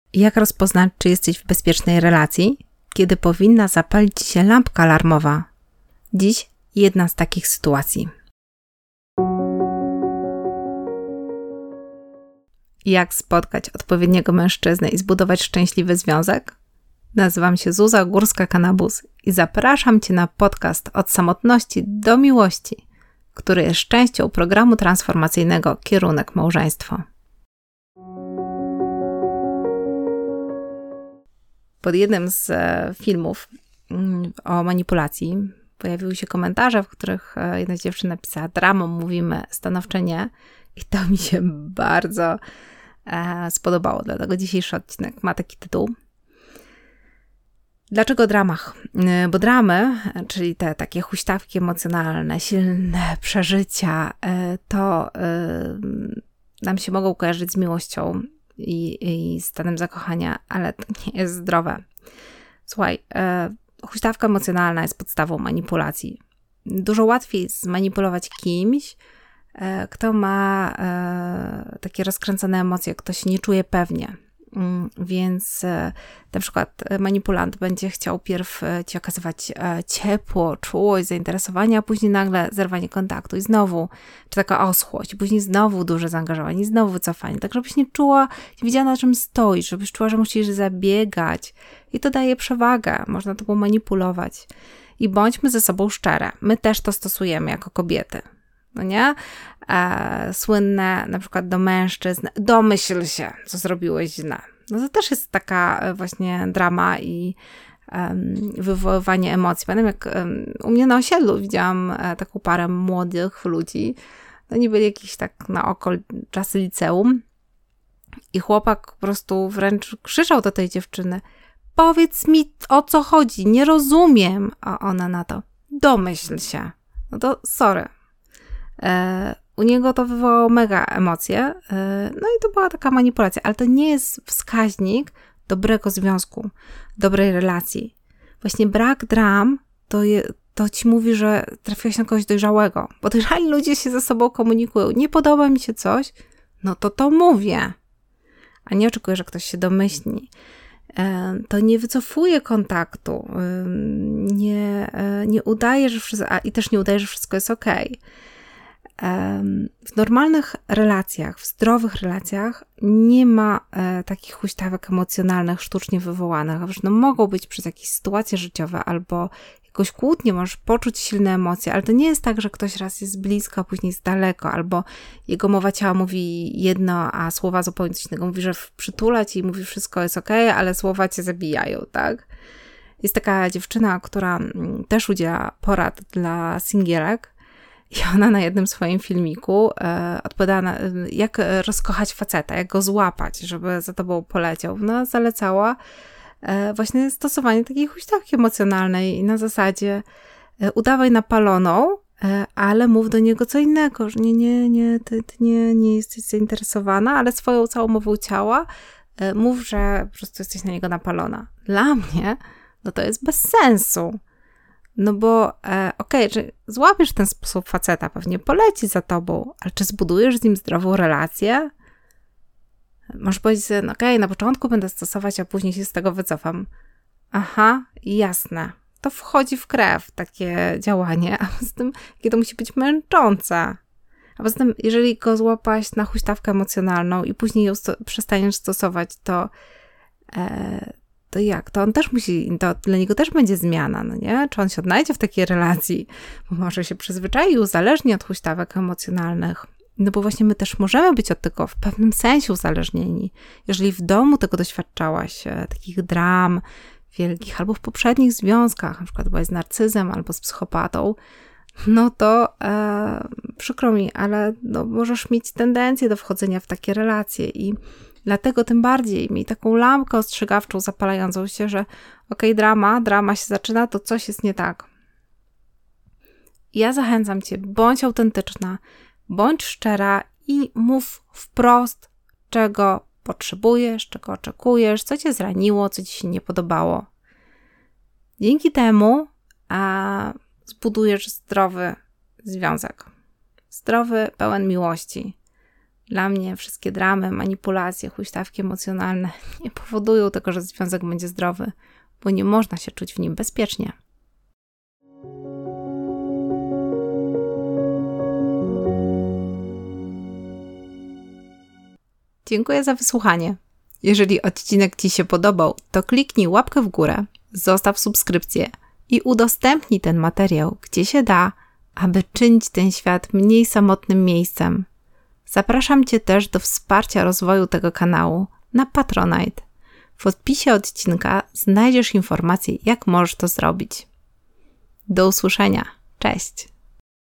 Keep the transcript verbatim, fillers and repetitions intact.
Jak rozpoznać, czy jesteś w bezpiecznej relacji, kiedy powinna zapalić ci się lampka alarmowa? Dziś jedna z takich sytuacji. Jak spotkać odpowiedniego mężczyznę i zbudować szczęśliwy związek? Nazywam się Zuza Górska-Kanabus i zapraszam Cię na podcast Od samotności do miłości, który jest częścią programu transformacyjnego Kierunek Małżeństwo. Pod jednym z filmów o manipulacji pojawiły się komentarze, w których jedna z dziewczyn napisała: dramą mówimy, stanowcze nie. I to mi się bardzo e, spodobało, dlatego dzisiejszy odcinek ma taki tytuł. Dlaczego o dramach? Bo dramy, czyli te takie huśtawki emocjonalne, silne przeżycia, to nam się mogą kojarzyć z miłością i, i stanem zakochania, ale to nie jest zdrowe. Słuchaj, huśtawka emocjonalna jest podstawą manipulacji. Dużo łatwiej zmanipulować kimś, kto ma takie rozkręcone emocje, kto się nie czuje pewnie. Więc na przykład manipulant będzie chciał pierw ci okazywać ciepło, czułość, zainteresowanie, a później nagle zerwanie kontaktu i znowu, czy taka oschłość, później znowu duże zaangażowanie i znowu wycofanie, tak żebyś nie czuła, nie wiedziała, na czym stoisz, żebyś czuła, że musisz zabiegać i to daje przewagę, można to manipulować. I bądźmy ze sobą szczere, my też to stosujemy jako kobiety. No nie? E, słynne na przykład do mężczyzn: domyśl się, co zrobiłeś źle. No to też jest taka właśnie drama i um, wywoływanie emocji. Pamiętam, jak um, u mnie na osiedlu widziałam e, taką parę młodych ludzi. No nie byli jakieś tak na oko czasy liceum. I chłopak po prostu wręcz krzyczał do tej dziewczyny: powiedz mi, o co chodzi, nie rozumiem. A ona na to: domyśl się. No to sorry. U niego to wywołało mega emocje, no i to była taka manipulacja, ale to nie jest wskaźnik dobrego związku, dobrej relacji. Właśnie brak dram to, je, to ci mówi, że trafiłeś na kogoś dojrzałego, bo dojrzali ludzie się ze sobą komunikują. Nie podoba mi się coś, no to to mówię, a nie oczekuję, że ktoś się domyśli. To nie wycofuje kontaktu, nie, nie udaje, że wszystko, a i też nie udaje, że wszystko jest okej. W normalnych relacjach, w zdrowych relacjach nie ma e, takich huśtawek emocjonalnych, sztucznie wywołanych. No, mogą być przez jakieś sytuacje życiowe albo jakąś kłótnię, możesz poczuć silne emocje, ale to nie jest tak, że ktoś raz jest blisko, a później jest daleko, albo jego mowa ciała mówi jedno, a słowa zupełnie coś innego. Mówi, że przytula ci i mówi, wszystko jest okej, ale słowa cię zabijają, tak? Jest taka dziewczyna, która też udziela porad dla singielek. I ona na jednym swoim filmiku e, odpowiadała na, jak rozkochać faceta, jak go złapać, żeby za tobą poleciał. No, zalecała e, właśnie stosowanie takiej huśtawki emocjonalnej i na zasadzie e, udawaj napaloną, e, ale mów do niego co innego, że nie, nie, nie, ty, ty nie, nie jesteś zainteresowana, ale swoją całą mową ciała e, mów, że po prostu jesteś na niego napalona. Dla mnie no to jest bez sensu. No bo e, okej, okay, czy złapiesz w ten sposób faceta, pewnie poleci za tobą, ale czy zbudujesz z nim zdrową relację? Możesz powiedzieć sobie: no okej, okay, na początku będę stosować, a później się z tego wycofam. Aha, jasne. To wchodzi w krew takie działanie, a poza tym, jakie to musi być męczące. A poza tym, jeżeli go złapałaś na huśtawkę emocjonalną i później ją sto- przestaniesz stosować, to e, to jak? To on też musi, to dla niego też będzie zmiana, no nie? Czy on się odnajdzie w takiej relacji? Bo może się przyzwyczai, uzależni od huśtawek emocjonalnych. No bo właśnie my też możemy być od tego w pewnym sensie uzależnieni. Jeżeli w domu tego doświadczałaś, e, takich dram wielkich, albo w poprzednich związkach, na przykład byłaś z narcyzem albo z psychopatą, no to e, przykro mi, ale no, możesz mieć tendencję do wchodzenia w takie relacje i dlatego tym bardziej miej taką lampkę ostrzegawczą zapalającą się, że okej, drama, drama się zaczyna, to coś jest nie tak. Ja zachęcam cię, bądź autentyczna, bądź szczera i mów wprost, czego potrzebujesz, czego oczekujesz, co cię zraniło, co ci się nie podobało. Dzięki temu a, zbudujesz zdrowy związek. Zdrowy, pełen miłości. Dla mnie wszystkie dramy, manipulacje, huśtawki emocjonalne nie powodują tego, że związek będzie zdrowy, bo nie można się czuć w nim bezpiecznie. Dziękuję za wysłuchanie. Jeżeli odcinek Ci się podobał, to kliknij łapkę w górę, zostaw subskrypcję i udostępnij ten materiał, gdzie się da, aby czynić ten świat mniej samotnym miejscem. Zapraszam Cię też do wsparcia rozwoju tego kanału na Patronite. W opisie odcinka znajdziesz informacje, jak możesz to zrobić. Do usłyszenia. Cześć!